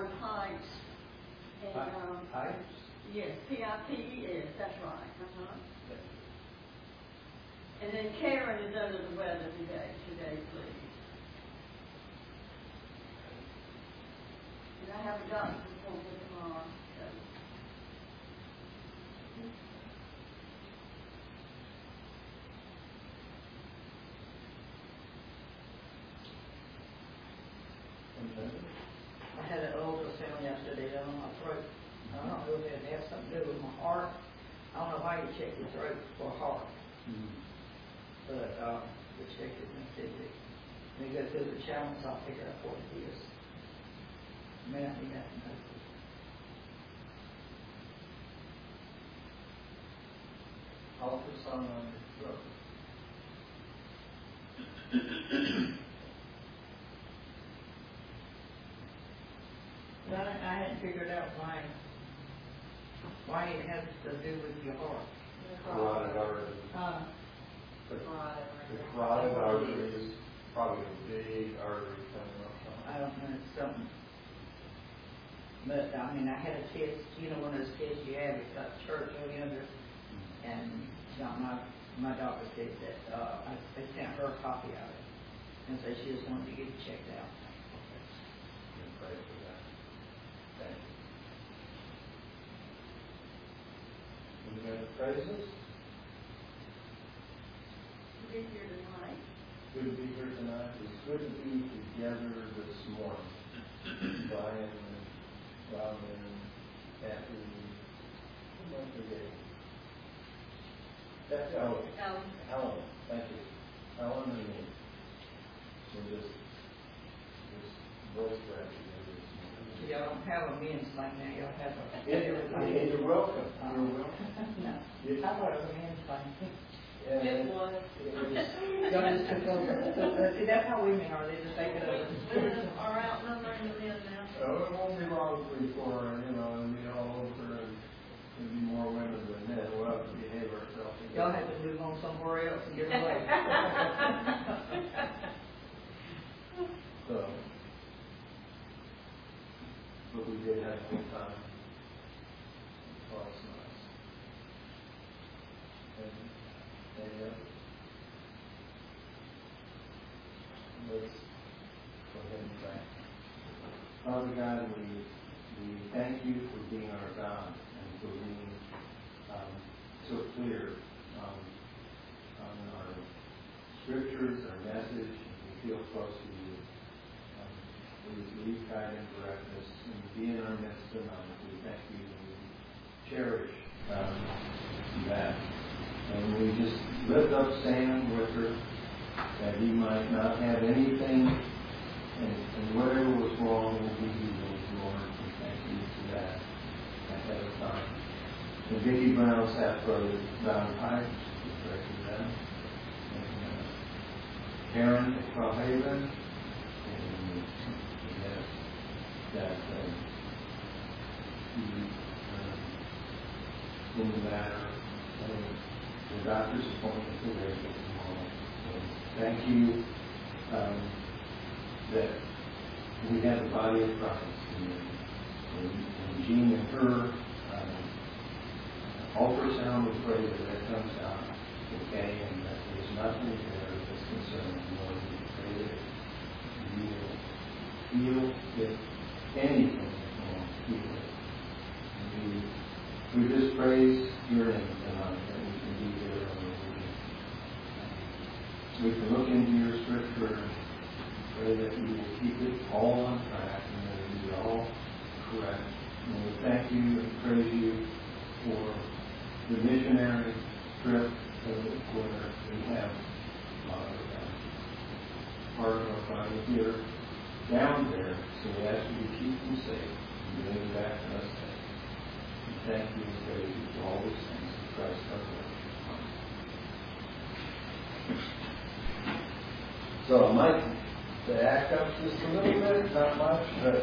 Byron Pipes. And, Pipes? Yes, P-I-P-E-S, that's right. And then Karen is under the weather today, 2 days leave. And I have a doctor's appointment tomorrow. So. I had an ultrasound yesterday on my throat. I don't know if it has something to do with my heart. I don't know why you check your throat for heart. But we checked it and said that when you go through the challenge, I'll figure out what it is. Man, you got to know. Ultrasound on your throat. But I hadn't figured out why it has to do with your heart. Carotid artery. The carotid artery is probably a big artery coming up. I don't know, it's something. But I mean, I had a test, one of those tests you have, it's got church over under, and my doctor said that they sent her a copy of it, and so she just wanted to get it checked out. Pray for that. Thank you. Any other praises? Good to be here tonight. Good to be here tonight. It's good to be together this morning. Brian and Robin and Kathy. Who am I forgetting? That's Ellen. Ellen. Thank you. Ellen and me. We're just voice graduated this morning. Y'all don't have a men's night now, y'all have a... You're welcome. You're welcome. No, I thought it was a men's night. It was. Y'all just took over. See, that's how women are, they just take it over. Women are outnumbering the men now. Oh, it won't be long before, it'll be all over and there'll be more women than men. We'll have to behave ourselves. Y'all have to move on somewhere else and get away. So, but we did have a good time. It was nice. And let's go ahead and pray. Father God, we thank you for being our God and for being so clear on our scriptures, our message, and we feel close to you. Please lead, guide, and direct us and be in our midst tonight. We thank you and we cherish that. And we just lift up Sam with her, that he might not have anything, and whatever was wrong will be healed, Lord. We thank you for that ahead of time. And Vicki Brown's half brother, Brown Pipes, we pray for them. And Karen at Crowhaven, and that in the matter of the doctor's appointment today tomorrow. Thank you that we have the body of Christ. And Jean and her ultrasound, we pray that comes out okay and that there's nothing there that's concerning. Lord, we pray that you will heal if anything wrong, heal it. And we just praise your name tonight that we can be there on the weekend. We can look into your scripture and pray that you will keep it all on track and that it will be all correct. And we thank you and praise you for the missionary trip where we have part of our body here down there. So we ask you to keep them safe and bring them back to us safe. We thank you and praise you for all these things in Christ our Lord. So I might back up just a little bit, not much, but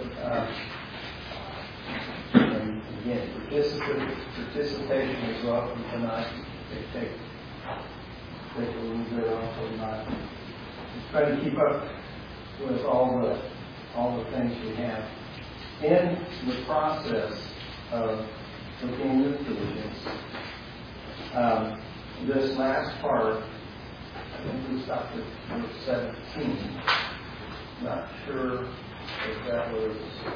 and again, participation is welcome tonight. They take a little bit off of my try to keep up with all the things we have in the process of the King of Ephesians, this last part, I think we stopped at verse 17. Not sure if that was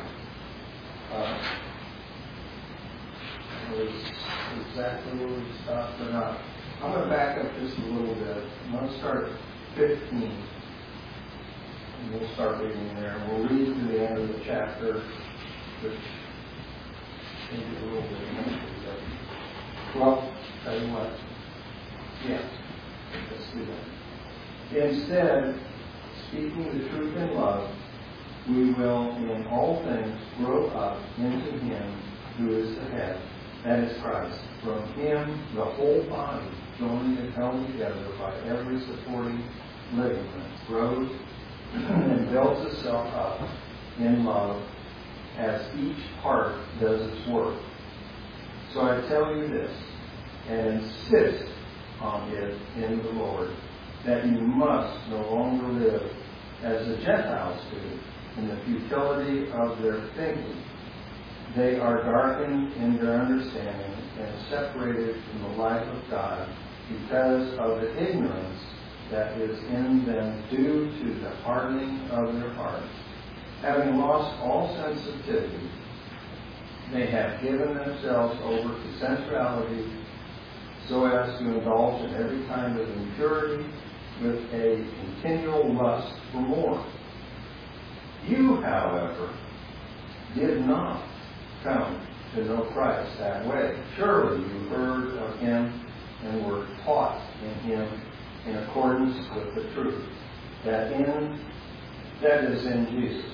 exactly where we stopped or not. I'm going to back up just a little bit. I'm going to start at 15. And we'll start reading there. We'll read to the end of the chapter, which maybe a little bit lengthy. Well, tell you what. Yeah, let's do that. Instead, speaking the truth in love, we will in all things grow up into Him who is the head, that is Christ. From Him, the whole body, joined and held together by every supporting ligament, grows and builds itself up in love as each part does its work. So I tell you this, and insist on it in the Lord, that you must no longer live as the Gentiles do, in the futility of their thinking. They are darkened in their understanding and separated from the life of God because of the ignorance that is in them due to the hardening of their hearts. Having lost all sensitivity, they have given themselves over to sensuality so as to indulge in every kind of impurity with a continual lust for more. You, however, did not come to know Christ that way. Surely you heard of Him and were taught in Him in accordance with the truth that is in Jesus.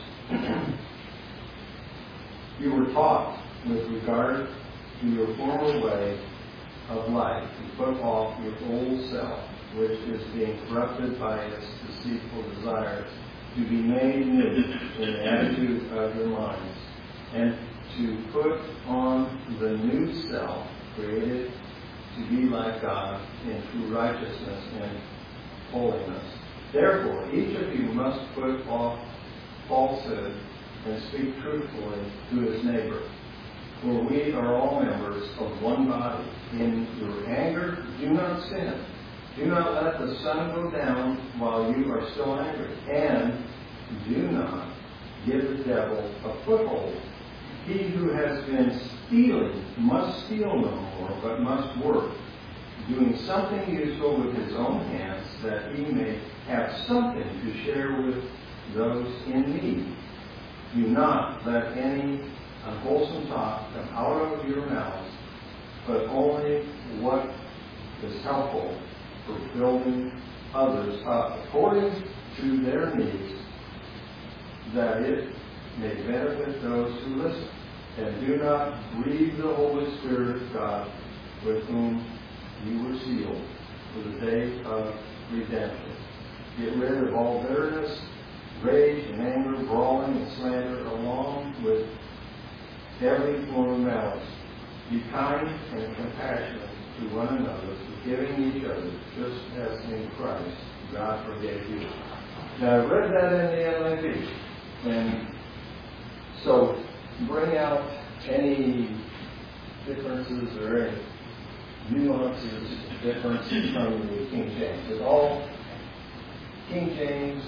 You were taught with regard to your former way of life to put off your old self, which is being corrupted by its deceitful desires, to be made new in the attitude of your minds, and to put on the new self, created to be like God in true righteousness and holiness. Therefore, each of you must put off falsehood and speak truthfully to his neighbor. For we are all members of one body. In your anger, do not sin. Do not let the sun go down while you are still angry. And do not give the devil a foothold. He who has been stealing must steal no more, but must work, doing something useful with his own hands, that he may have something to share with those in need. Do not let any unwholesome talk come out of your mouths, but only what is helpful for building others up according to their needs, that it may benefit those who listen. And do not grieve the Holy Spirit of God, with whom you were sealed for the day of redemption. Get rid of all bitterness, rage and anger, brawling and slander, along with every form of malice. Be kind and compassionate to one another, forgiving each other, just as in Christ God forgave you. Now, I read that in the NIV, and so bring out any differences or any nuances, differences from the King James. It's all King James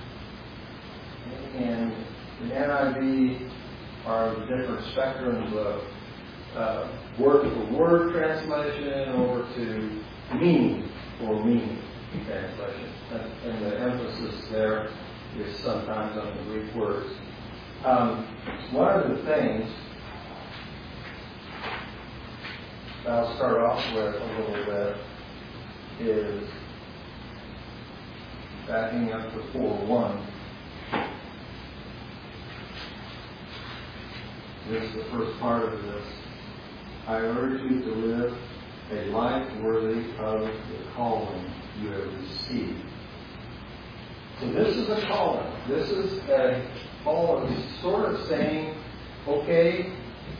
and the NIV are different spectrums of word-for-word translation over to meaning translation. And the emphasis there is sometimes on the Greek words. One of the things I'll start off with a little bit is backing up to 4:1. This is the first part of this. I urge you to live a life worthy of the calling you have received. So this is a calling. This is a Paul is sort of saying, okay,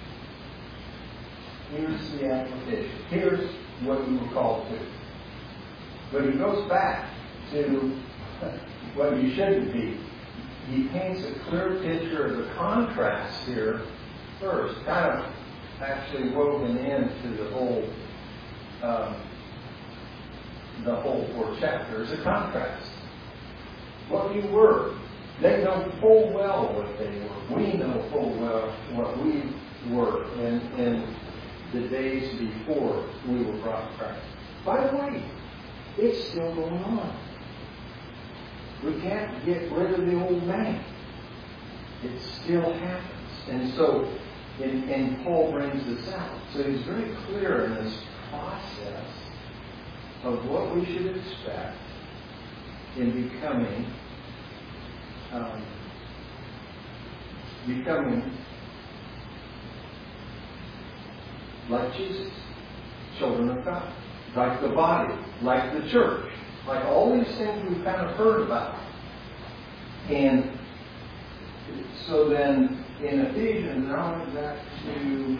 here's the application. Here's what you were called to. But he goes back to what you shouldn't be he paints a clear picture of the contrast here first, kind of actually woven into the whole 4 chapters, a contrast. What you were. They know full well what they were. We know full well what we were in the days before we were brought to Christ. By the way, it's still going on. We can't get rid of the old man. It still happens. And so, and Paul brings this out. So he's very clear in this process of what we should expect in becoming like Jesus, children of God, like the body, like the church, like all these things we've kind of heard about. And so then in Ephesians, I went back to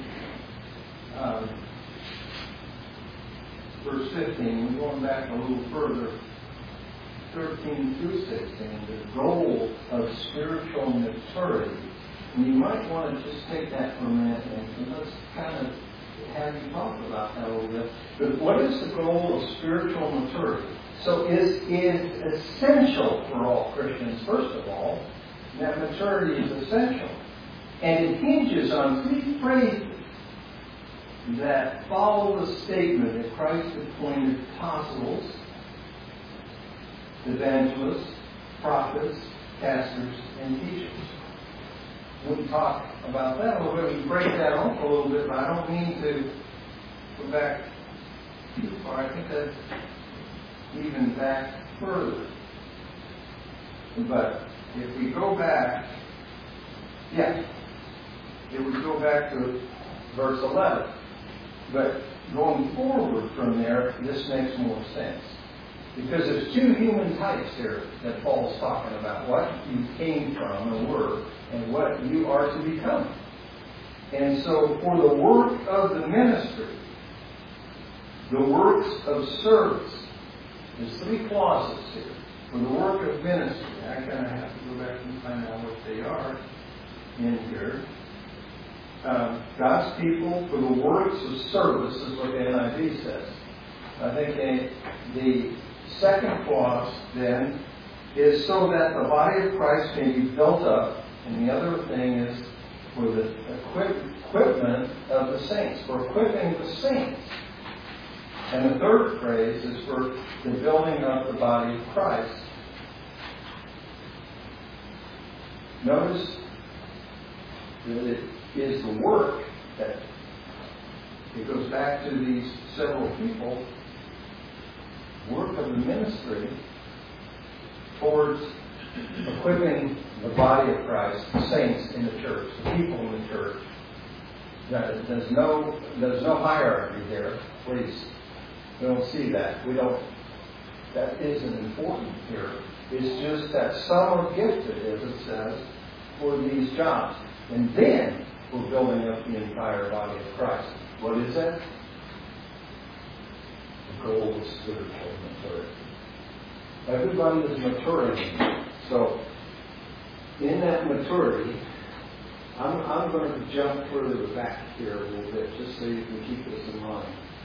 verse 15, we're going back a little further, 13 through 16, the goal of spiritual maturity. And you might want to just take that for a minute and let's kind of have you talk about that a little bit. But what is the goal of spiritual maturity? So it is essential for all Christians, first of all, that maturity is essential. And it hinges on 3 phrases that follow the statement that Christ appointed apostles, evangelists, prophets, pastors, and teachers. We can talk about that a little bit. We can break that off a little bit, but I don't mean to go back too far. I think that's even back further. But if we go back, it would go back to verse 11. But going forward from there, this makes more sense. Because there's 2 human types here that Paul's talking about. What you came from and were, and what you are to become. And so for the work of the ministry, the works of service, there's 3 clauses here. For the work of ministry, I kind of have to go back and find out what they are in here. God's people for the works of service is what the NIV says. I think the second clause then is so that the body of Christ may be built up, and the other thing is for the equipment of the saints, for equipping the saints. And the third phrase is for the building up the body of Christ. Notice that it is the work that it goes back to these several people, work of the ministry towards equipping the body of Christ, the saints in the church, the people in the church. There's no hierarchy there, please. We don't see that. That isn't important here. It's just that some are gifted, as it says, for these jobs. And then we're building up the entire body of Christ. What is that? The goal is spiritual maturity. Everybody is maturing. So, in that maturity, I'm going to jump further back here a little bit, just so you can keep this in mind.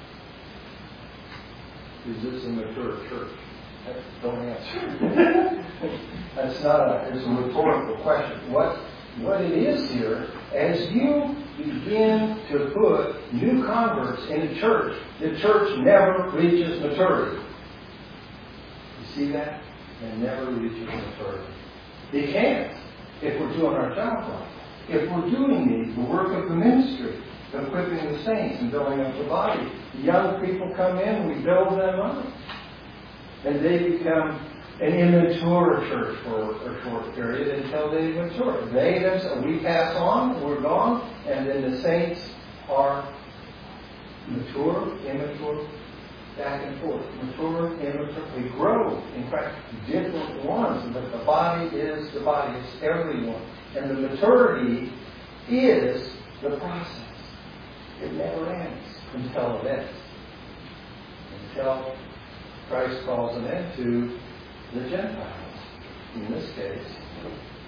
Is this a mature church? Don't answer. That's not it's a rhetorical question. What it is here, as you begin to put new converts in a church, the church never reaches maturity. You see that? It never reaches maturity. It can't if we're doing our job right. If we're doing the work of the ministry, equipping the saints and building up the body. The young people come in, we build them up. And they become an immature church for a short period until they mature. We pass on, we're gone, and then the saints are mature, immature, back and forth. Mature, immature. We grow, in fact, different ones, but the body is the body. It's everyone. And the maturity is the process. It never ends until it ends. Until Christ calls an end to the Gentiles. In this case,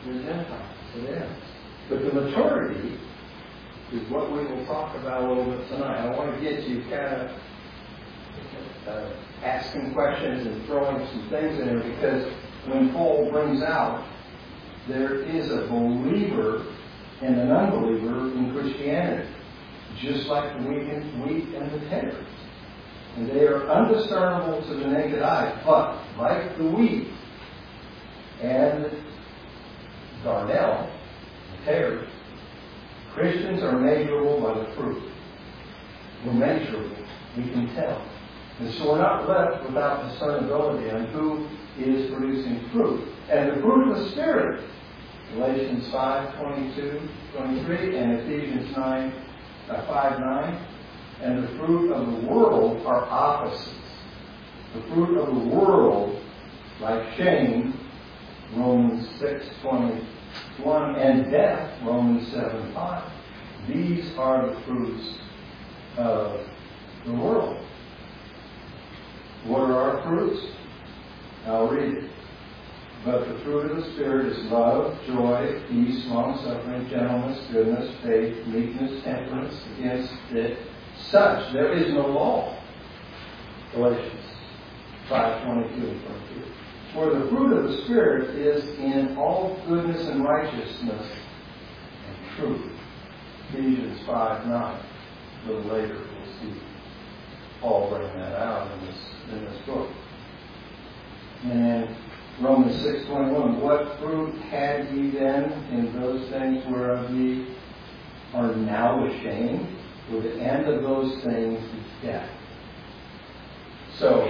the Gentiles, to them. But the maturity is what we will talk about a little bit tonight. I want to get you kind of asking questions and throwing some things in there, because when Paul brings out there is a believer and an unbeliever in Christianity, just like the wheat and the tares. And they are undiscernible to the naked eye, but like the wheat and darnel, the tares, Christians are measurable by the fruit. We're measurable. We can tell. And so we're not left without discernibility on who is producing fruit. And the fruit of the Spirit, Galatians 5:22-23 and Ephesians 5:9, and the fruit of the world are opposites. The fruit of the world, like shame, Romans 6:21, and death, Romans 7:5. These are the fruits of the world. What are our fruits? I'll read it. But the fruit of the Spirit is love, joy, peace, long-suffering, gentleness, goodness, faith, meekness, temperance. Against such there is no law. Galatians 5:22-23. For the fruit of the Spirit is in all goodness and righteousness and truth. Ephesians 5:9. A little later we'll see Paul bring that out in this book. And then Romans 6:21. What fruit had ye then in those things whereof ye are now ashamed? For the end of those things is death. So,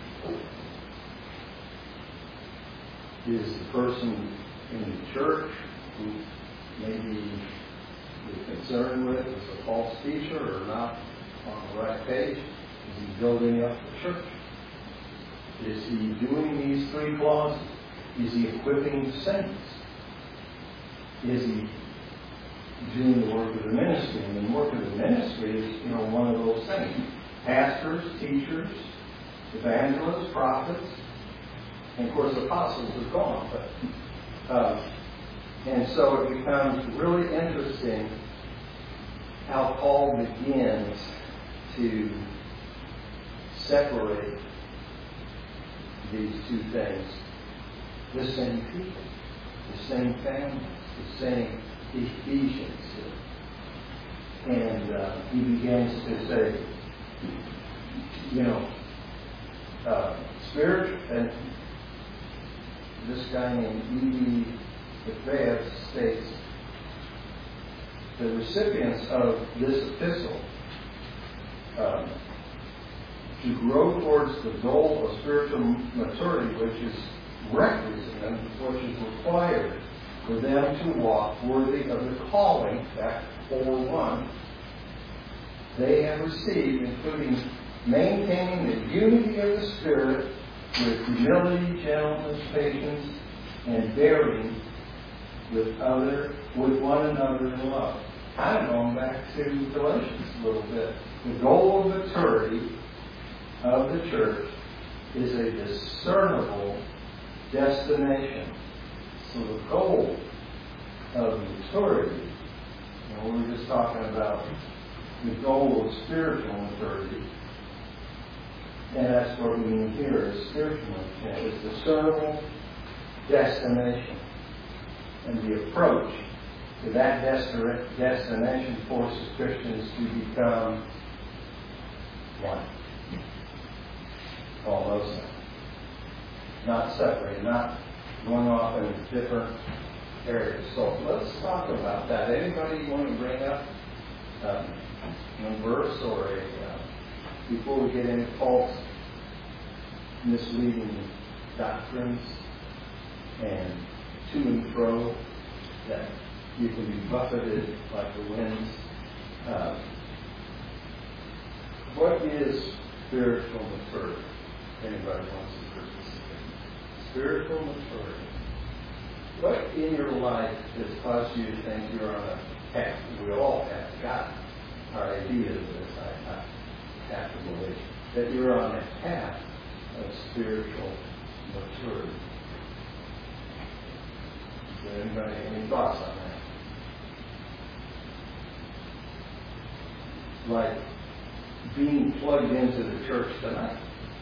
is the person in the church who maybe you're concerned with is a false teacher or not on the right page? Is he building up the church? Is he doing these three clauses? Is he equipping the saints? Is he doing the work of the ministry? And the work of the ministry is, one of those things. Pastors, teachers, evangelists, prophets, and of course apostles are gone. And so it becomes really interesting how Paul begins to separate these two things. The same people, the same families, the same Ephesians. And he begins to say, spiritual, and this guy named E.B. McVeigh states, the recipients of this epistle to grow towards the goal of spiritual maturity, which is requisite and which is required for them to walk worthy of the calling, back 4:1, they have received, including maintaining the unity of the Spirit with humility, gentleness, patience, and bearing with one another in love. Kind of going back to Galatians a little bit. The goal of maturity of the church is a discernible destination. So the goal of maturity, we were just talking about the goal of spiritual maturity, and that's what we mean here is spiritual maturity. It's discernible destination. And the approach to that destination forces Christians to become one. All those things. Not separated, not going off in different areas. So let's talk about that. Anybody want to bring up a verse or before we get into false, misleading doctrines and to and fro that you can be buffeted like the winds? What is spiritual maturity? Anybody wants to participate? Spiritual maturity. What in your life has caused you to think you're on a path? We all have got our ideas of this. I have to believe that you're on a path of spiritual maturity. Is Anybody, any thoughts on that? Like being plugged into the church tonight.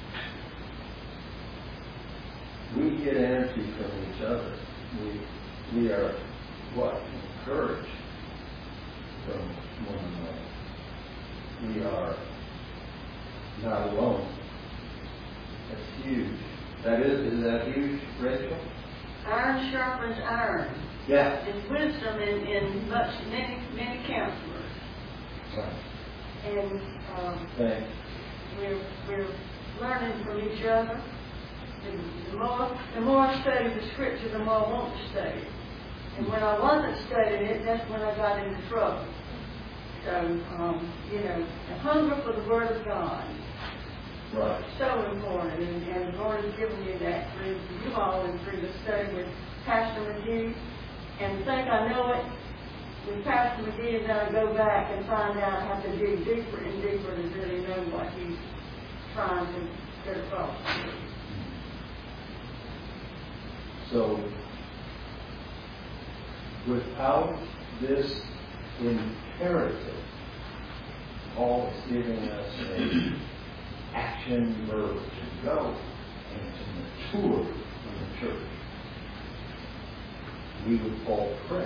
We get energy from each other. We are what? Encouraged from one another. We are not alone. That's huge. Is that huge, Rachel? Iron sharpens iron. Yeah. It's wisdom in many counselors. Right. And Thanks. we're learning from each other. The more I study the scripture, the more I want to study it. And when I wasn't studying it, that's when I got into trouble. So, the hunger for the Word of God. Right. So important, and the Lord has given me that through you all and through the study with Pastor McGee. And think I know it with Pastor McGee, and then I go back and find out I have to dig deeper and deeper to really know what he's trying to get across. So, without this imperative, Paul is giving us an action verb to go and to mature in the church. We would fall prey.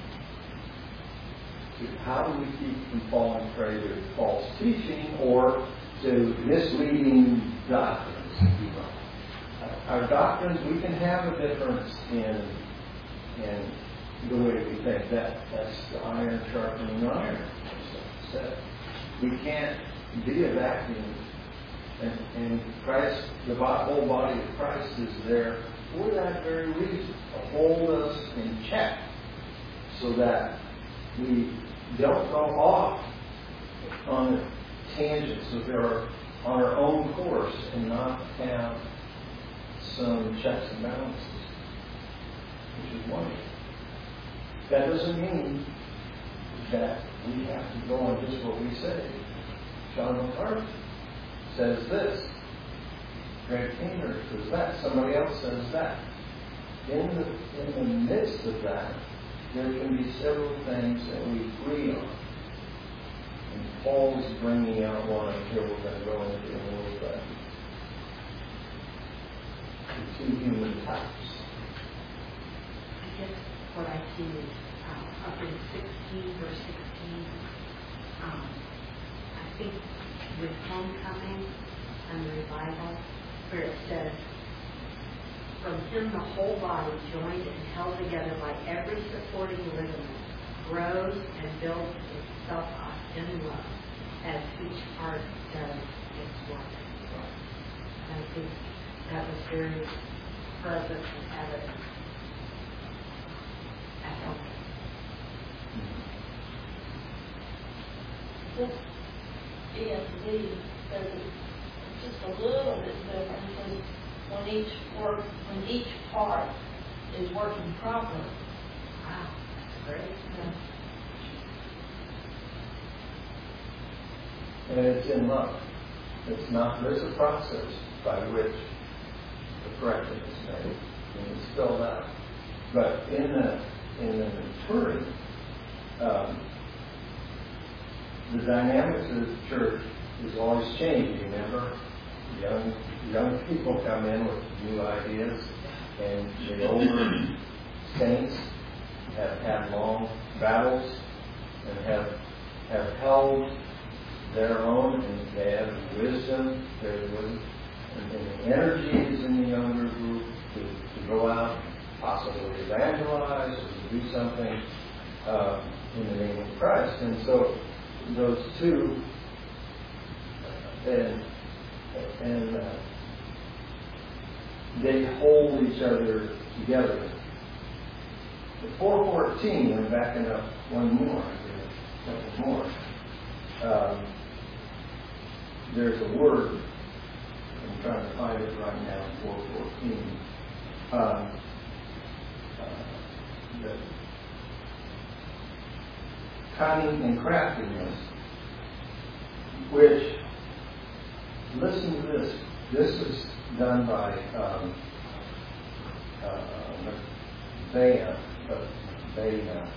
How do we keep from falling prey to false teaching or to misleading doctrines? Our doctrines, we can have a difference in the way we think. That's the iron sharpening iron. So we can't be a vacuum. And Christ, the whole body of Christ is there for that very reason, to hold us in check so that we don't go off on a tangent, so they're on our own course and not have some checks and balances, which is wonderful. That doesn't mean that we have to go on just what we say. John MacArthur says this. Greg Keener says that. Somebody else says that. In the midst of that, there can be several things that we agree on. And Paul's bringing out one here we're going to go into in a little bit. The two human types. I guess what I see is up in 16, verse 16, I think with homecoming and the revival, where it says, from him the whole body, joined and held together by every supporting ligament, grows and builds itself up in love, as each part does its work. And I think that was very present and evident at homecoming. This ESV says it's just a little bit different because when each part is working properly. Wow, that's great. Yeah. And it's in love. It's not, there's a process by which the correction is made and it's spelled out. But in the maturing, the dynamics of the church is always changing. Remember, young people come in with new ideas, and the older saints have had long battles and have held their own, and they have wisdom. And the energy is in the younger group to go out, possibly evangelize, or to do something in the name of Christ. And so those two, and they hold each other together. The 4:14, I'm backing up one more, a couple more. There's a word, I'm trying to find it right now, 4:14. The cunning and craftiness, which, listen to this. This is done by Beta.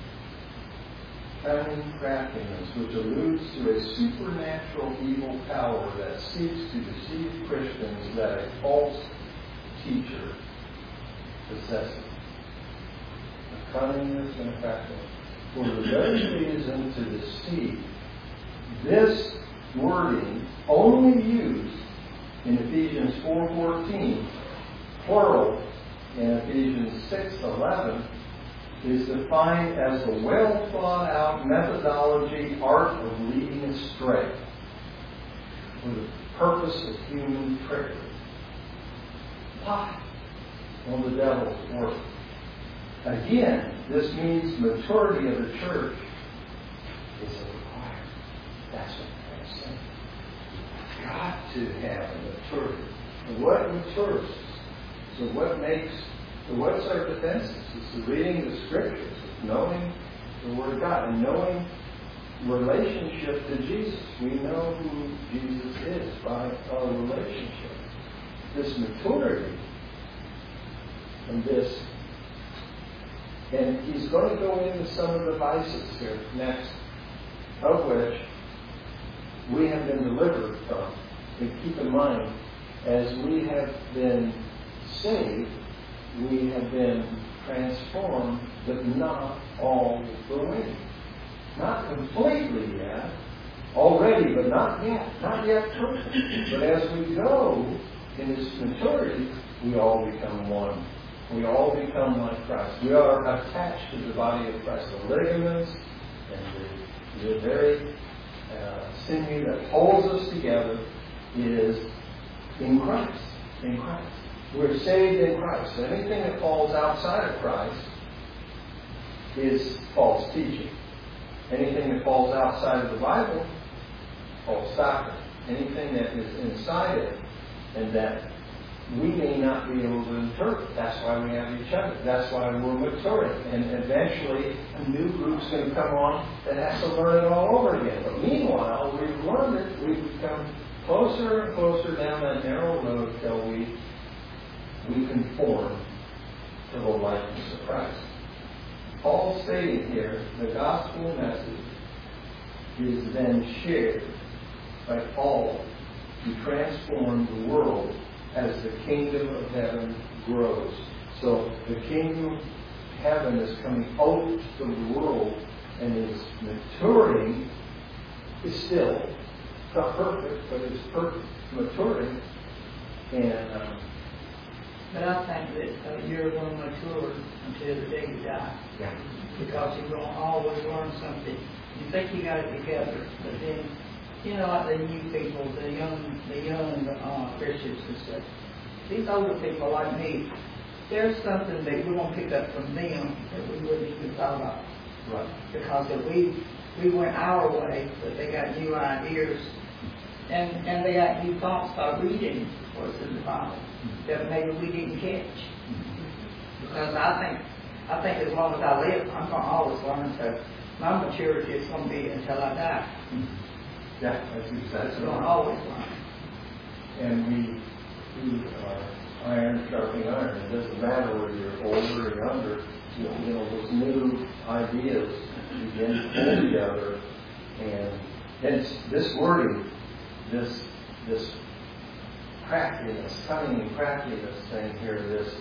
Cunning craftiness, which alludes to a supernatural evil power that seeks to deceive Christians that a false teacher possesses. A cunningness and a craftiness. For the very reason to deceive. This wording only used in Ephesians 4:14, plural in Ephesians 6:11, is defined as the well thought out methodology, art of leading astray for the purpose of human trickery. Why? Well, the devil's work. Again, this means maturity of the church is required. That's what I'm saying. You've got to have a maturity. And what matures? So what's our defenses? It's the reading of the Scriptures, it's knowing the Word of God, and knowing relationship to Jesus. We know who Jesus is by our relationship. This maturity and this, and he's going to go into some of the vices here next, of which we have been delivered from. And keep in mind, as we have been saved, we have been transformed, but not all the way. Not completely yet. Already, but not yet. Not yet perfect. But as we go in this maturity, we all become one. We all become like Christ. We are attached to the body of Christ. The ligaments and the very sinew that holds us together is in Christ. In Christ. We're saved in Christ. So anything that falls outside of Christ is false teaching. Anything that falls outside of the Bible, false doctrine. Anything that is inside it and that we may not be able to interpret. That's why we have each other. That's why we're maturing. And eventually a new group's going to come on that has to learn it all over again. But meanwhile, we've learned it. We've become closer and closer down that narrow road till we conform to the likeness of Christ. Paul stating here, the gospel message is then shared by all to transform the world as the kingdom of heaven grows. So the kingdom of heaven is coming out to the world and is maturing. Is still not perfect, but it's perfect maturing. And but I think that you're going to mature until the day you die. Yeah. Because you're going to always learn something. You think you got it together, but then, you know, like the new people, the young Christians and stuff. These older people like me, there's something that we're going to pick up from them that we wouldn't even thought of. right. Because if we went our way, but they got new ideas, and they got new thoughts by reading what's in the Bible that maybe we didn't catch. Because I think as long as I live, I'm going to always learn. So my maturity is going to be until I die. Yeah, that's I'm going to always learn. And we are iron sharpening iron. It doesn't matter whether you're older or younger. You know, those new ideas begin to pull together. And it's this wording, this craftiness, cunning and craftiness thing here, this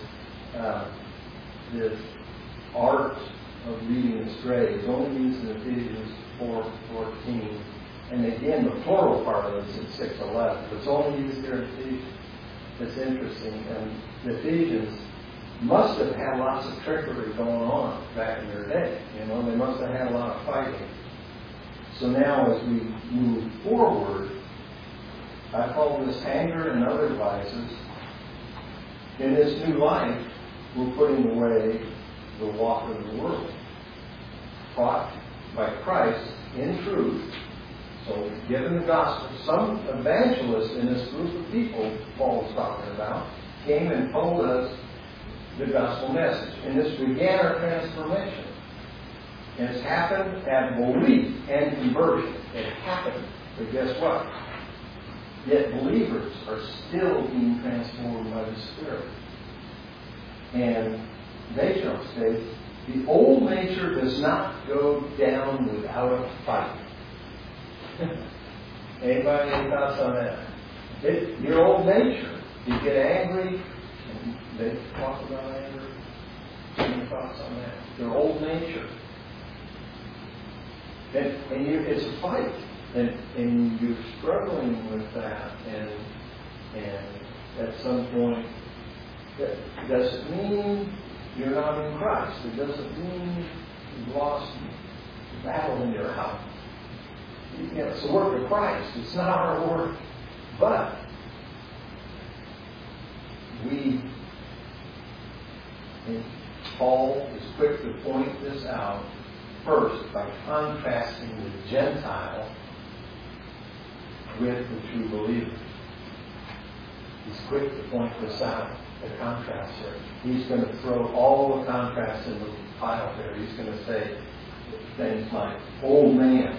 art of leading astray is only used in Ephesians 4:14. And again, the plural part of this is 6:11. It's only used here in Ephesians. It's interesting. And the Ephesians must have had lots of trickery going on back in their day. You know, they must have had a lot of fighting. So now as we move forward, I call this anger and other vices. In this new life, we're putting away the walk of the world, taught by Christ in truth. So, given the gospel, some evangelists in this group of people Paul was talking about came and told us the gospel message. And this began our transformation. And it's happened at belief and conversion. It happened. But guess what? Yet believers are still being transformed by the Spirit. And they shall say, The old nature does not go down without a fight. Anybody any thoughts on that? Your old nature. You get angry, and they talk about anger. Any thoughts on that? Your old nature. And it's a fight. And you're struggling with that. And at some point, that doesn't mean you're not in Christ. It doesn't mean you've lost the battle in your house. It's the work of Christ. It's not our work. But and Paul is quick to point this out first by contrasting the Gentile with the true believer. He's quick to point this out, the contrast there. He's going to throw all the contrasts in the pile there. He's going to say things like, old man.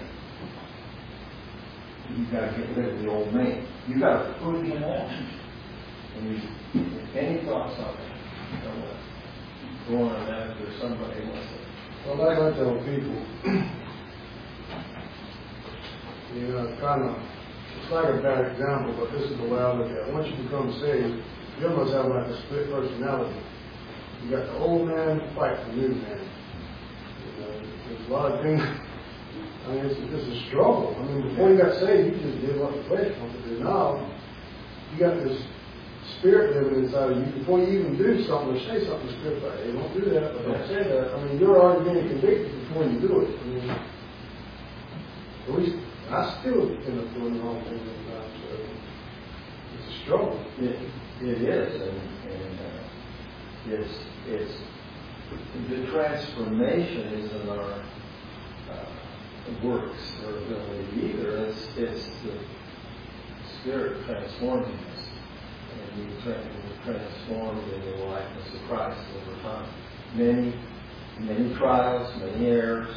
You've got to get rid of the old man. You've got to put him on. And any thoughts on that? Go on that if there's somebody who wants to. Well, like I tell people, it's like a bad example, but this is the way I look at it. Once you become saved, you almost have like a split personality. You got the old man fight the new man. There's a lot of things. I mean, it's a struggle. I mean, before you got saved, you just did what the flesh wanted to do. Now, you got this spirit living inside of you. Before you even do something or say something, the spirit's like, hey, don't do that, or don't say that. I mean, you're already being convicted before you do it. I mean, at least I still end up doing the wrong thing sometimes. So it's a struggle. It is, and it's the transformation isn't our works or ability either. It's the Spirit transforming us, and we transformed in the likeness of Christ over time. Many trials, many errors,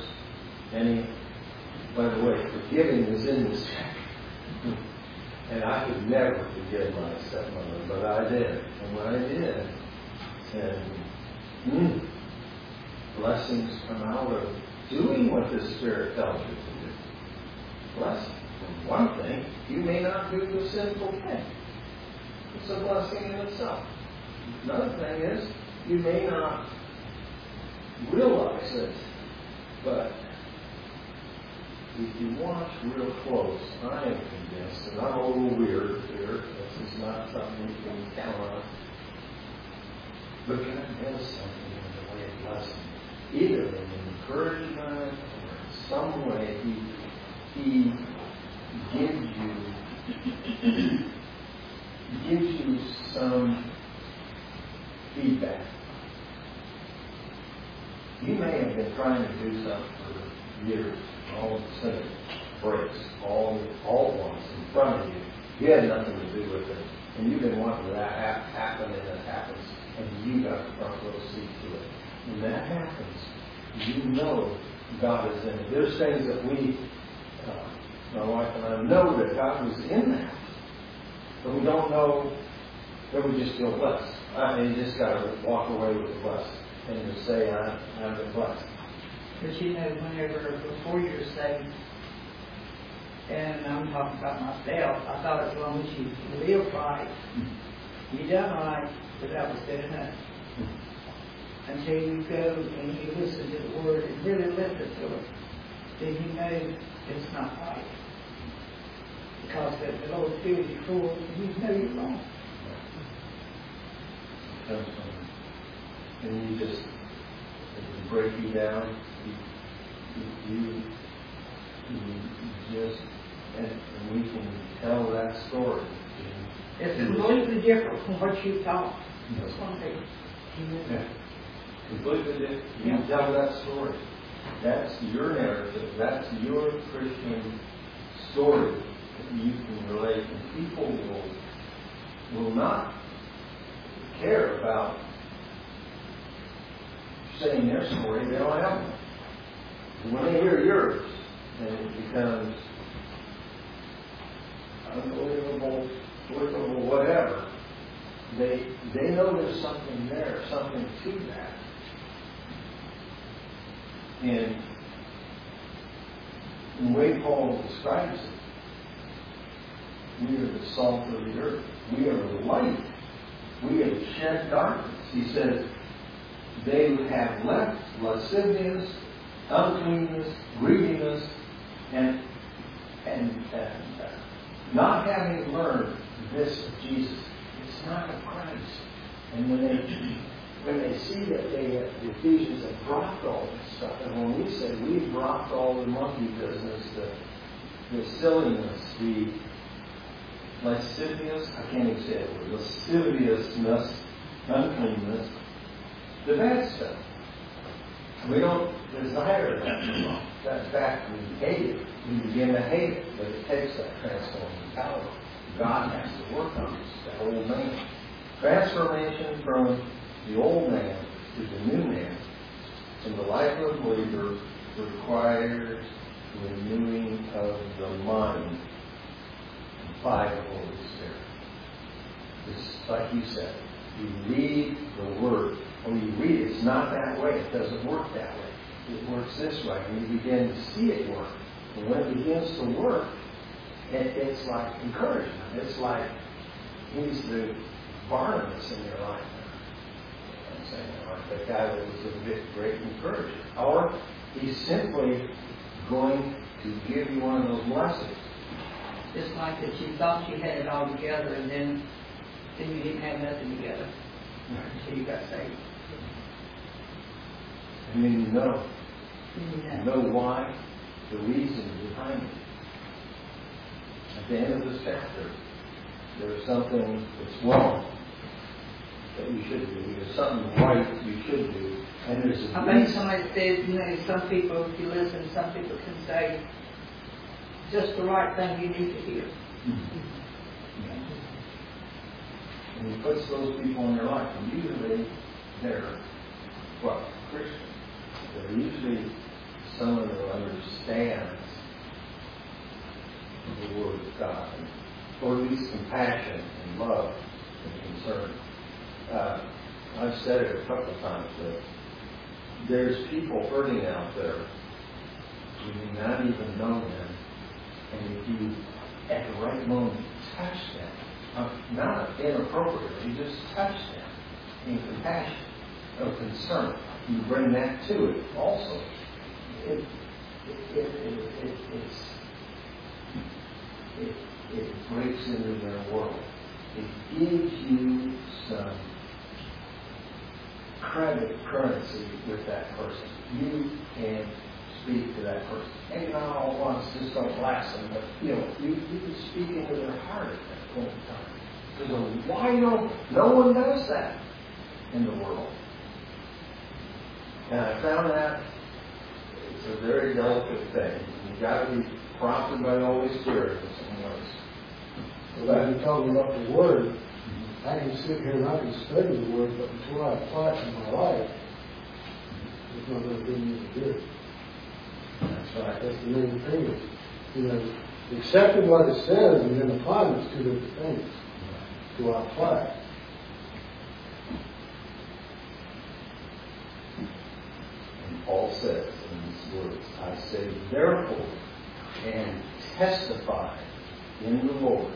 by the way, forgiving is in this chapter. And I could never forgive my stepmother, but I did. And when I did, and blessings come out of doing what the Spirit tells you to do. Blessing. And one thing, you may not do the sinful thing. It's a blessing in itself. Another thing is, you may not realize it, but if you watch real close, I am convinced, and I'm a little weird here, this is not something you can count on, but God does something in the way of blessing. Either in encouragement or in some way, He gives you some feedback. You may have been trying to do something for years. All of a sudden it breaks all at once in front of you. You had nothing to do with it. And you've been wanting that happen, and it happens. And you got the front row seat to it. When that happens, you know God is in it. There's things that my wife and I know that God was in that. But we don't know that we just feel blessed. I mean, you just got to walk away with the blessing and just say, I've been blessed. But whenever, before you're saved, and I'm talking about myself, I thought as long as you live right, you done right, but that was good enough. Until you go and you listen to the Word and really listen to it, then you know it's not right. Because the Lord fills you full, and you know you're wrong. And you just break you down. You just, and we can tell that story. It's completely different from what you thought it was going to be. Yeah. Completely different. You tell that story. That's your narrative. That's your Christian story that you can relate. And people will not care about saying their story. They don't have one. When they hear yours, and it becomes unbelievable, whatever, they know there's something there, something to that. And the way Paul describes it, we are the salt of the earth. We are the light. We have shed darkness. He says, they have left lasciviousness, uncleanness, greediness, and not having learned this of Jesus. It's not of Christ. And when they see that the Ephesians have dropped all this stuff, and when we say we've dropped all the monkey business, the silliness, the lascivious, I can't even say it, lasciviousness, uncleanness, the bad stuff. We don't desire that anymore. In fact, we hate it. We begin to hate it, but it takes that transforming power. God has to work on us, that old man. Transformation from the old man to the new man in the life of a believer requires renewing of the mind by the Holy Spirit. It's like you said, you read the Word. When you read it, it's not that way. It doesn't work that way. It works this way. And you begin to see it work. And when it begins to work, it's like encouragement. It's like he's the Barnabas in your life. I'm saying, like the guy that was a great encourager. Or he's simply going to give you one of those lessons. Just like that you thought you had it all together, and then you didn't have nothing together until you got saved. And then you know why, the reason behind it. At the end of this chapter, there's something that's wrong that you should do. There's something right you should do. And there's a I think somebody said, some people, if you listen, some people can say, just the right thing you need to hear. And he puts those people in their life. And usually they're, Christians. They're usually someone who understands the Word of God, or at least compassion and love and concern. I've said it a couple of times that there's people hurting out there who do not even know them, and if you, at the right moment, touch them, not inappropriately, you just touch them in compassion or concern, you bring that to it also. It breaks into their world. It gives you some credit currency with that person. You can speak to that person. Maybe not all at once, just don't blast them, but you can speak into their heart at that point in time. There's a wide open. No one does that in the world. And I found that it's a very delicate thing. You've got to be prompted by the Holy Spirit in some ways. Well, as you're talking about the Word, I can sit here and I can study the Word, but until I apply it to my life, it's not going to do me any good. That's right. That's the main thing. Accepting what it says and then applying it is two different things. Do I apply it? And Paul says in these words, I say therefore and testify in the Lord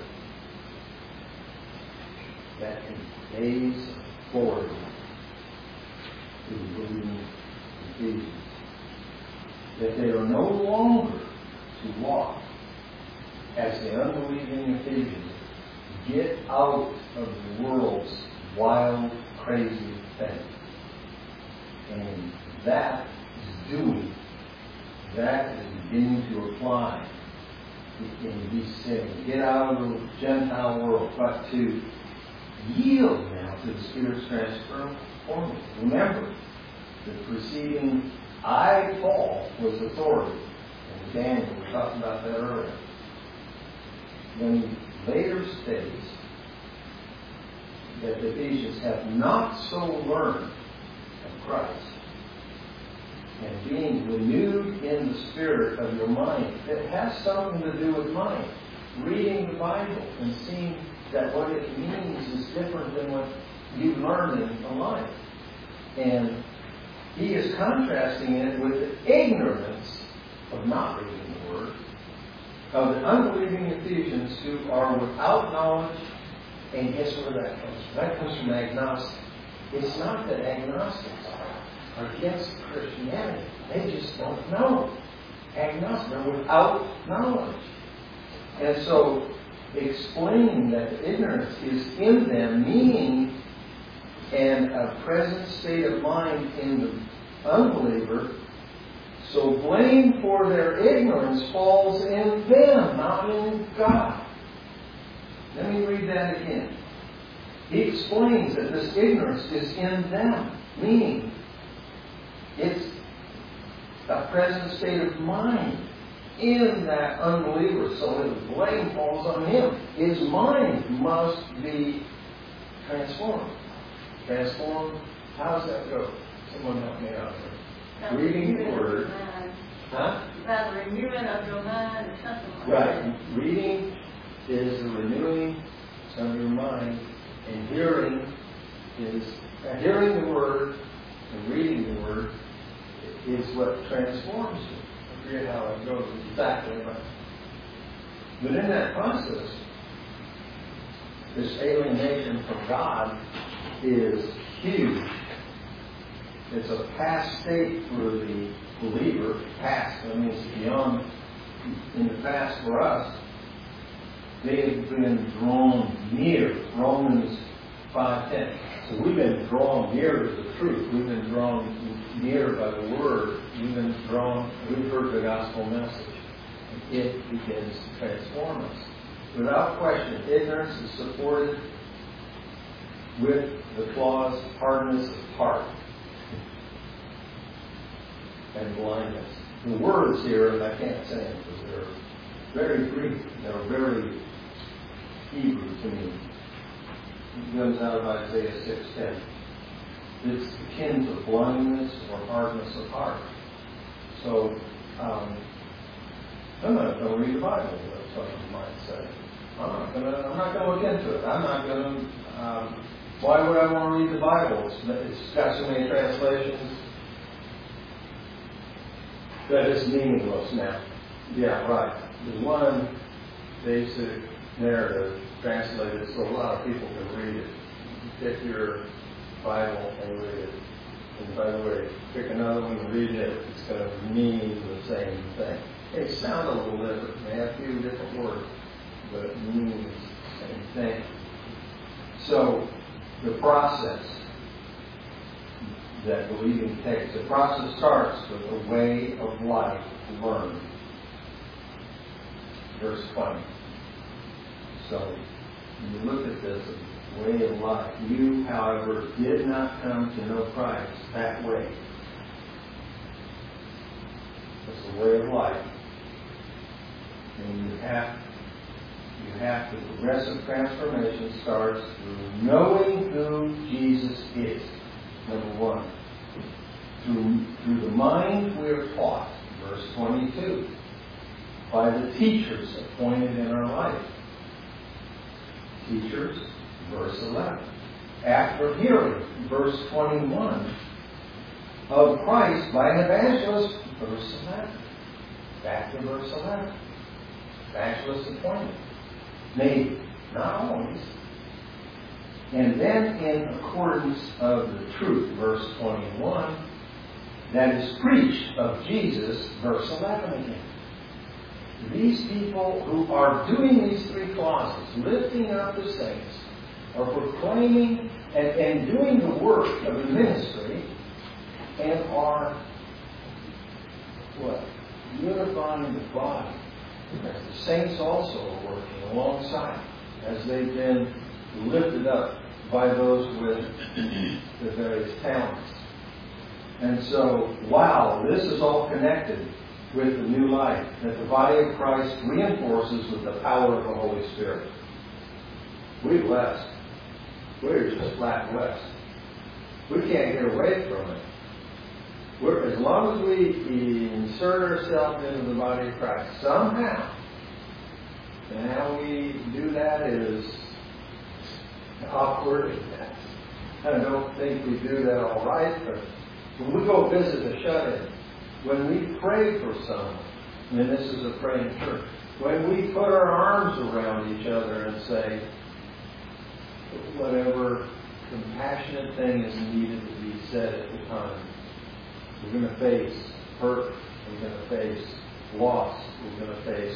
that in days forward to the believing Ephesians, that they are no longer to walk as the unbelieving Ephesians get out of the world's wild, crazy thing. And that is doing, that is beginning to apply in these things. Get out of the Gentile world, but to yield now to the Spirit's transforming. Remember, the preceding I, Paul, was authority. And Daniel, we talked about that earlier. When he later states that the Ephesians have not so learned of Christ, and being renewed in the spirit of your mind, it has something to do with mind. Reading the Bible and seeing that what it means is different than what you've learned in life. And he is contrasting it with the ignorance of not reading the Word, of the unbelieving Ephesians who are without knowledge. And guess where that comes from? That comes from agnostics. It's not that agnostics are against Christianity. They just don't know. Agnostics are without knowledge. And so, explaining that the ignorance is in them, meaning and a present state of mind in the unbeliever, so blame for their ignorance falls in them, not in God. Let me read that again. He explains that this ignorance is in them, meaning it's a present state of mind in that unbeliever, so the blame falls on him. His mind must be transformed. Transformed? How does that go? Someone help me out here. Reading the Word. Huh? By the renewing of your mind or something like that. Right. Reading is the renewing of your mind, and hearing is hearing the Word and reading the Word is what transforms you. I forget how it goes exactly, but in that process, this alienation from God is huge. It's a past state for the believer. Past, that means beyond, in the past for us. They have been drawn near. Romans 5:10. So we've been drawn near to the truth. We've been drawn near by the Word. We've heard the gospel message. And it begins to transform us. Without question, ignorance is supported with the clause hardness of heart and blindness. The words here, and I can't say them because they're very Greek. They're very Hebrew to me. It comes out of Isaiah 6:10. It's akin to blindness or hardness of heart. So, I'm not going to read the Bible, as someone might say. I'm not going to look into it. I'm not going to. Why would I want to read the Bible? It's got so many translations that it's meaningless now. Yeah, right. There's one basic narrative translated so a lot of people can read it. Pick your Bible and read it. And by the way, pick another one and read it. It's going to mean the same thing. It sounds a little different. It may have a few different words, but it means the same thing. So, the process that believing takes, the process starts with a way of life learned. Verse 20. So, when you look at this way of life, you, however, did not come to know Christ that way. It's a way of life. And you have the progressive transformation starts through knowing who Jesus is. Number one. Through the mind we are taught. Verse 22. By the teachers appointed in our life. Teachers, verse 11. After hearing, verse 21, of Christ by an evangelist, verse 11. Back to verse 11. Evangelist appointed. Maybe, not always. And then in accordance of the truth, verse 21, that is preached of Jesus, verse 11 again. These people who are doing these three clauses, lifting up the saints, are proclaiming and doing the work of the ministry, and are, unifying the body. As the saints also are working alongside, as they've been lifted up by those with the various talents. And so, wow, this is all connected with the new life that the body of Christ reinforces with the power of the Holy Spirit. We're blessed. We're just flat blessed. We can't get away from it. As long as we insert ourselves into the body of Christ somehow, and how we do that is awkward. I don't think we do that all right, but When we go visit a shut-in, when we pray for someone, and this is a praying church, when we put our arms around each other and say, whatever compassionate thing is needed to be said at the time, we're going to face hurt, we're going to face loss, we're going to face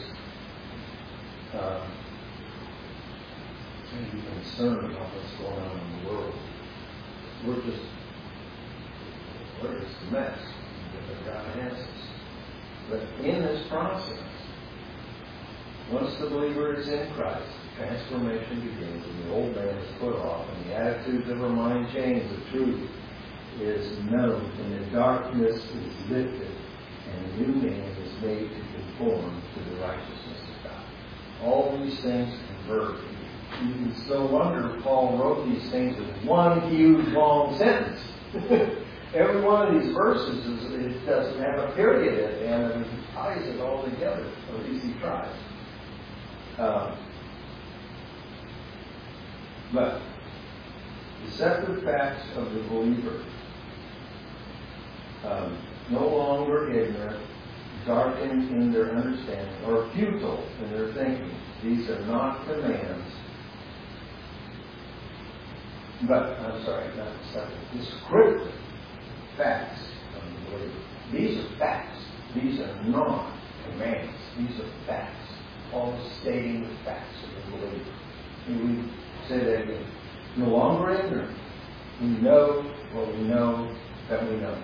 maybe concern about what's going on in the world. We're just a mess. God has us. But in this process, once the believer is in Christ, transformation begins, and the old man is put off, and the attitudes of our mind change. The truth is known, and the darkness is lifted, and a new man is made to conform to the righteousness of God. All these things converge. It's no wonder Paul wrote these things in one huge long sentence. Every one of these verses it doesn't have a period at the end, and he ties it all together, or at least he tries. But the separate facts of the believer, no longer ignorant, darkened in their understanding, or futile in their thinking. These are not commands. But, not separate. Descriptive facts of the believer. These are facts. These are not commands. These are facts. Paul is stating the facts of the believer. And we say that again. No longer ignorant. We know what we know that we know.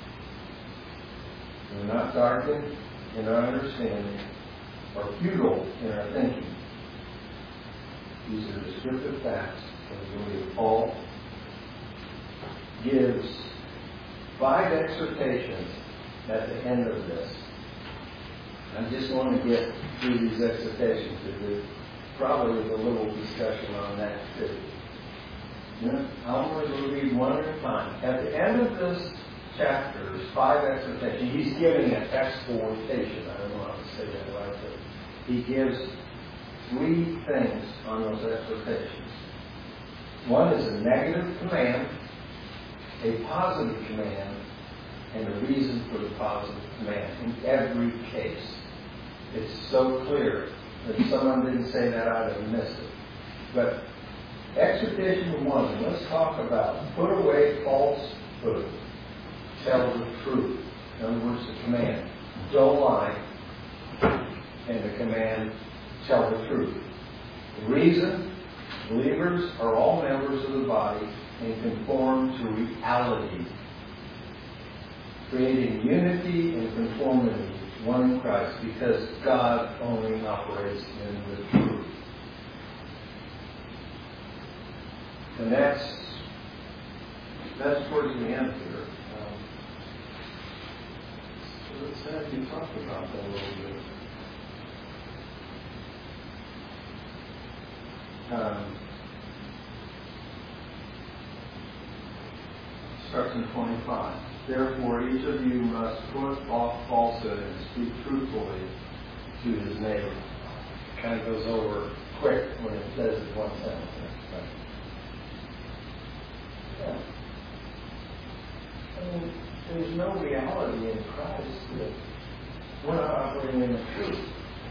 We're not darkened in our understanding or futile in our thinking. These are descriptive facts of the believer. Paul gives 5 exhortations at the end of this. I just want to get through these exhortations. There probably is a little discussion on that too. I'm going to read one at a time. At the end of this chapter, there's 5 exhortations. He's giving an exhortation. I don't know how to say that right, but he gives 3 things on those exhortations. One is a negative command, a positive command, and a reason for the positive command. In every case, it's so clear. If someone didn't say that, I'd have missed it. But exhortation 1, let's talk about put away falsehood, tell the truth. In other words, the command, don't lie, and the command, tell the truth. The reason, believers are all members of the body and conform to reality, creating unity and conformity, one in Christ, because God only operates in the truth. And that's towards the end here. So let's have you talk about that a little bit. Starts in 25. Therefore, each of you must put off falsehood and speak truthfully to his neighbor. It kind of goes over quick when it says it one sentence. Yeah. I mean, there's no reality in Christ that we're not operating in the truth.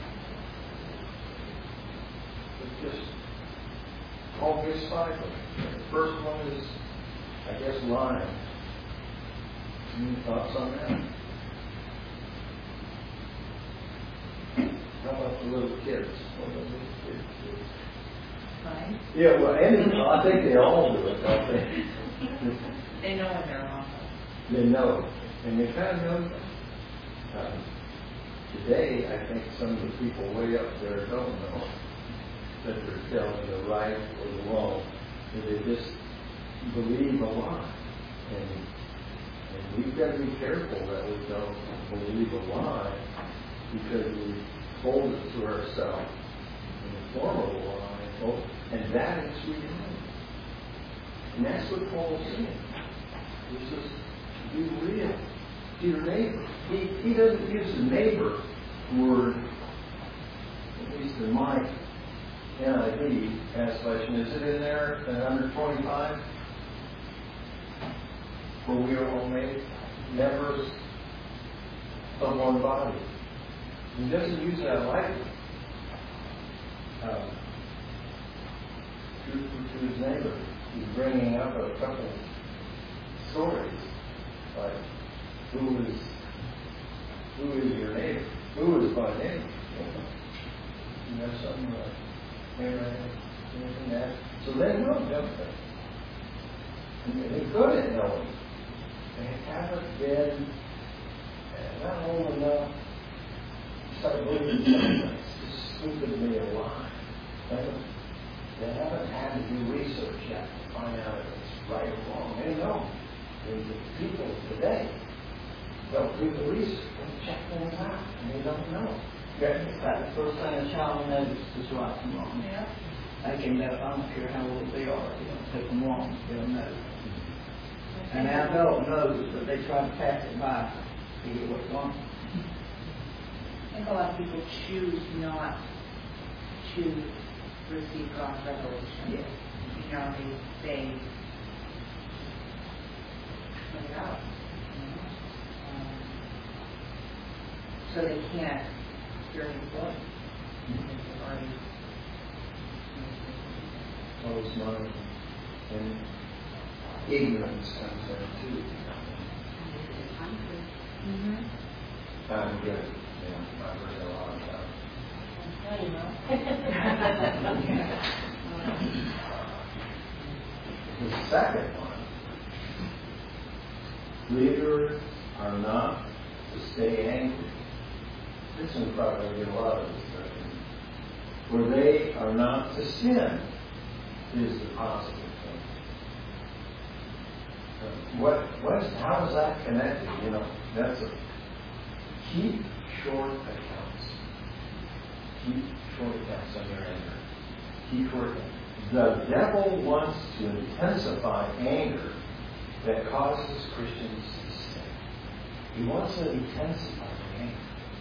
It's just Paul gives 5 of them. The first one is, I guess, lying. Any thoughts on that? How about the little kids? What do the little kids do? Right? Yeah, well, I think they all do it, don't they? They know when they're wrong. They know, and they kind of know that. Today, I think some of the people way up there don't know that they're telling the right or the wrong, that they just believe a lie. And we've got to be careful that we don't believe a lie because we hold it to ourselves in the form of a lie, and that is reality. And that's what Paul's saying. He says, be real to your neighbor. He doesn't use the neighbor word, at least in my NIV translation. Is it in there under 25? For we are all made members of one body. He doesn't use that lightly. To his neighbor, he's bringing up a couple stories, like who is your neighbor? Who is my neighbor? You have something like anything that. So they know, don't they? And they're good at knowing. They haven't been not old enough to start believing something that's stupidly a lie. They haven't had to do research yet to find out if it's right or wrong. They know. The people today don't do the research, don't check things out, and they don't know. That's the first thing a child knows is right from wrong. Yeah. They can know, I don't care how old they are, you don't take them wrong, they'll know. And the adult knows, but they try to pass it by to get what's wrong. I think a lot of people choose not to receive God's revelation. Yes. You know, they put it out. So they can't hear His voice. They've already Closed mind and ignorance comes there too. I'm good. Yeah, I've heard a lot about the second one. Leaders are not to stay angry. This one probably get a lot of discussion. For they are not to sin is the positive thing. How is that connected? You know, that's a keep short accounts. Keep short accounts on your anger. Keep short accounts. The devil wants to intensify anger that causes Christians to sin. He wants to intensify anger.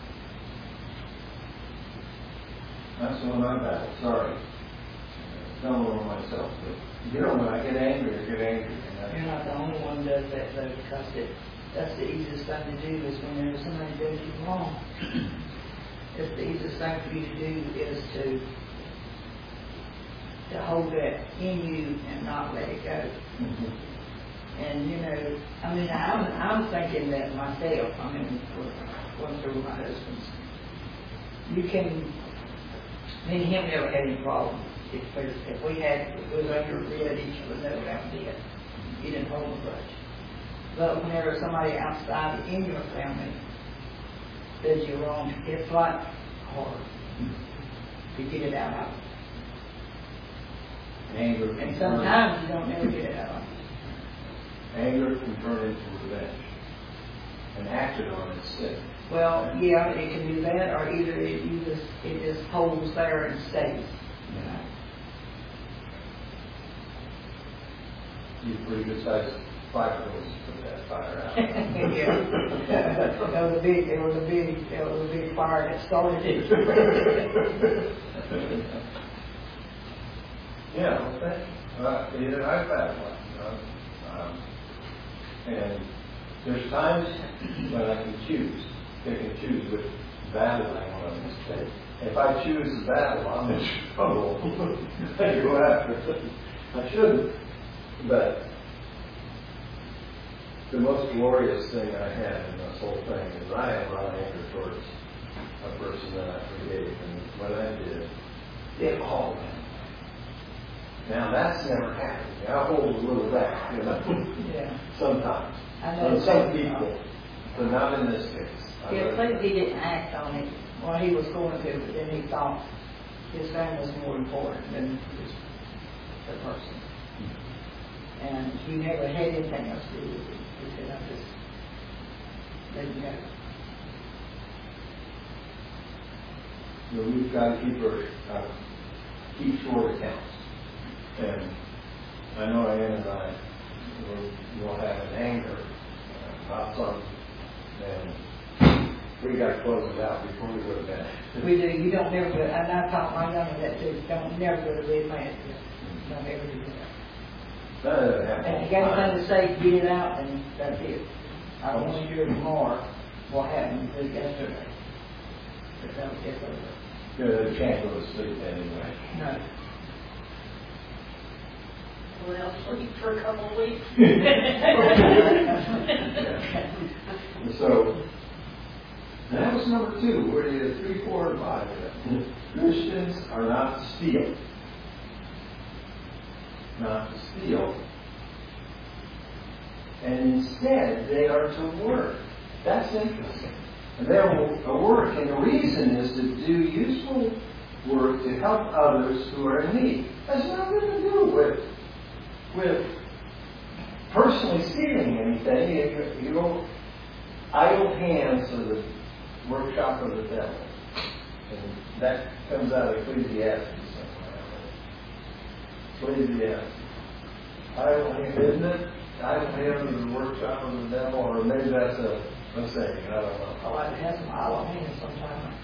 That's one of my battles. Sorry. Don't know myself, but you know, when I get angry, I get angry. You're not the only one that does that, though, because that's the easiest thing to do is whenever somebody does you wrong. It's the easiest thing for you to do is to hold that in you and not let it go. Mm-hmm. And you know, I mean, I'm thinking that myself. I mean, going through my husband's, you can. Me and him never had any problems. If we was under a bed, each of us never got dead. He didn't hold a grudge. But whenever somebody outside in your family does you wrong, it's like hard to get it out of them. Anger. And sometimes you don't never get it out of them. Anger can turn into revenge and acted on instead. Well, yeah, it can do that, or either it just holds there and stays. You know. You pretty good sized fire hose to put that fire out. Yeah. There was a big fire that started it. Yeah, okay. I've had one. And there's times when I can choose. I can choose which battle I want to take. If I choose the battle, I'm in trouble. I go after it. I shouldn't. But the most glorious thing I had in this whole thing is I had a lot of anger towards a person that I forgave. And when I did, it all went. Now that's never happened. I hold a little back, you know. Yeah. Sometimes. I know some people, but not in this case. Yeah, maybe he didn't act on it while he was going to, but then he thought his family was more important than just the person. And he never had anything else to do with it. He said, I just let him go. So we've got to keep short accounts. And I know Ann and I will have an anger about something, and we got to close it out before we go to bed. We do. You don't never go. And I taught my younger that too. Don't never go to bed mad. Don't ever do that. That doesn't happen. And if you got anything to say, get it out, and that's it. I want to hear tomorrow what happened yesterday. But don't get over. You can't go to sleep anyway. No. Well, sleep for a couple of weeks. So, that was number 2. Where do you 3, 4, and 5? Christians are not to steal. Not to steal. And instead, they are to work. That's interesting. And they're a work, and the reason is to do useful work to help others who are in need. Has nothing to do with personally stealing anything. You don't, idle hands are the workshop of the devil. And that comes out of Ecclesiastes somewhere. Ecclesiastes. Idle hands, isn't it? Idle hands are the workshop of the devil, or maybe that's a saying, I don't know. I like to have some idle hands sometimes.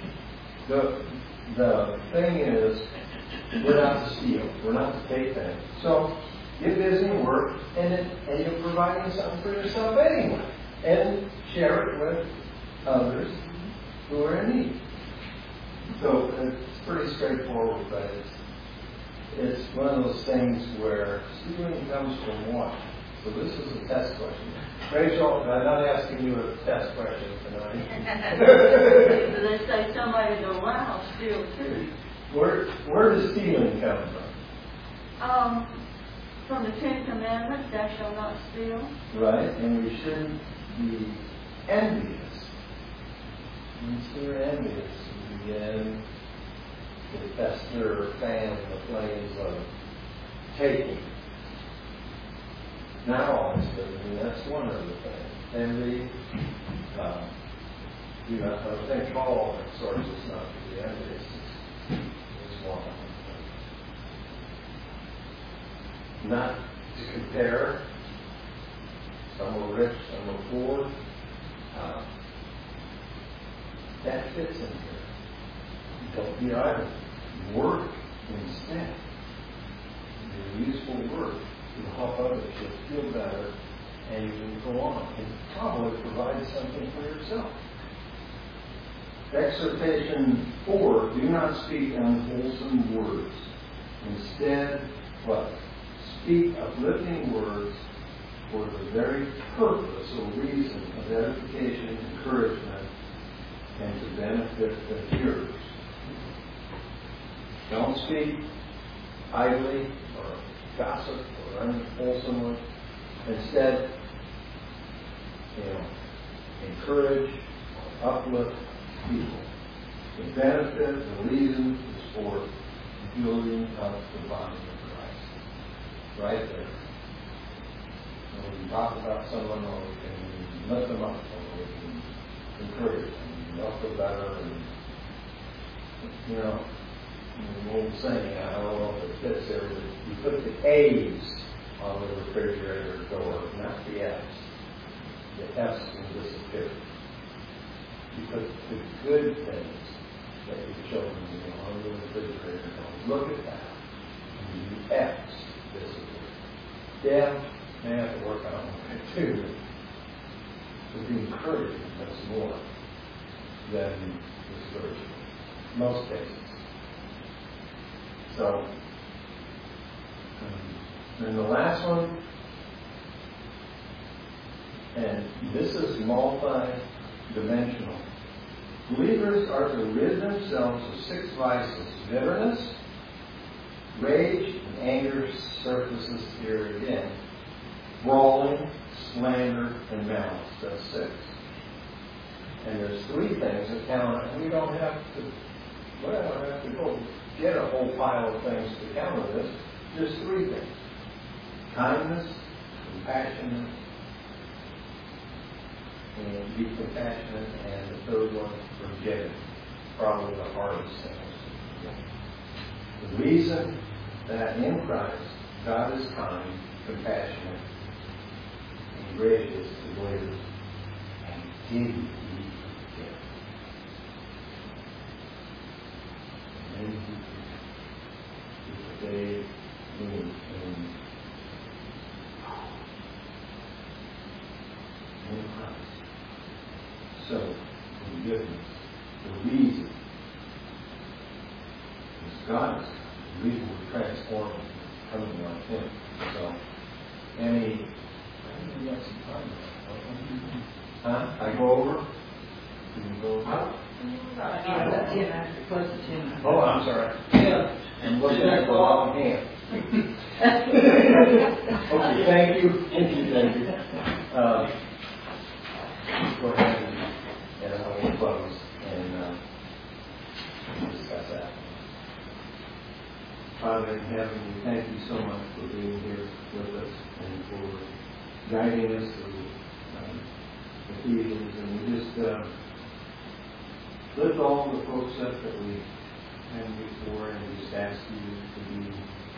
The thing is, we're not to steal. We're not to take things. So, get busy and work, and you're providing something for yourself anyway. And share it with others who are in need. So, it's pretty straightforward, but it's one of those things where stealing comes from what? So this is a test question. Rachel, I'm not asking you a test question tonight. They say somebody in the wow steal too. Where does stealing come from? From the 10 Commandments, thou shalt not steal. Right, and we shouldn't be envious. Once we're envious, we begin to fester or fan the flames of taking. Not always, but I mean, that's one of the things. Envy, I think Paul exhorts us not to be envious. Is one of them. Not to compare. Some are rich, some are poor. That fits in here. Don't be idle. Work instead. Do useful work. You help others, you'll feel better, and you can go on and probably provide something for yourself. Exhortation 4, do not speak unwholesome words. Instead, what? Speak uplifting words for the very purpose or reason of edification, encouragement, and to benefit the hearers. Don't speak idly or gossip or unwholesomely. Instead, encourage or uplift people. The benefit, the reason is for building up the body of Christ. Right there. When we talk about someone, or we can lift them up, or we can encourage them, they'll feel better, and the old saying, I don't know if it fits there, but you put the A's on the refrigerator door, not the F's. The F's will disappear. You put the good things that your children on the refrigerator door. Look at that. And the F's disappear. Yeah, may have to work on it too. But the encouragement does more than discouragement. Most cases. So, and the last one, and this is multi-dimensional. Believers are to rid themselves of 6 vices: bitterness, rage, and anger surfaces here again, brawling, slander, and malice. That's 6. And there's 3 things that count, and we don't have to go get a whole pile of things to counter this. There's 3 things: kindness, compassion, and be compassionate, and the third one, forgiving. Probably the hardest thing. The reason that in Christ God is kind, compassionate, and gracious to believers, and didn't forgive. And they in him. So, any, huh? I go over? You can go over? That's 10 after, close to 10 after. Oh, I'm sorry. Yeah. I'm looking at the wrong hand. Okay, thank you. Thank you. Go ahead and we'll close and discuss that. Father in heaven, we thank you so much for being here with us and for guiding us through Ephesians. And we just lift all the folks up that we had before, and we just ask you to be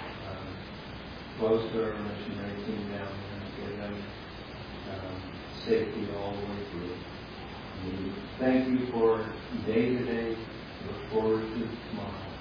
close to our missionary team down there and give them safety all the way through. We thank you for day to day. Look forward to tomorrow.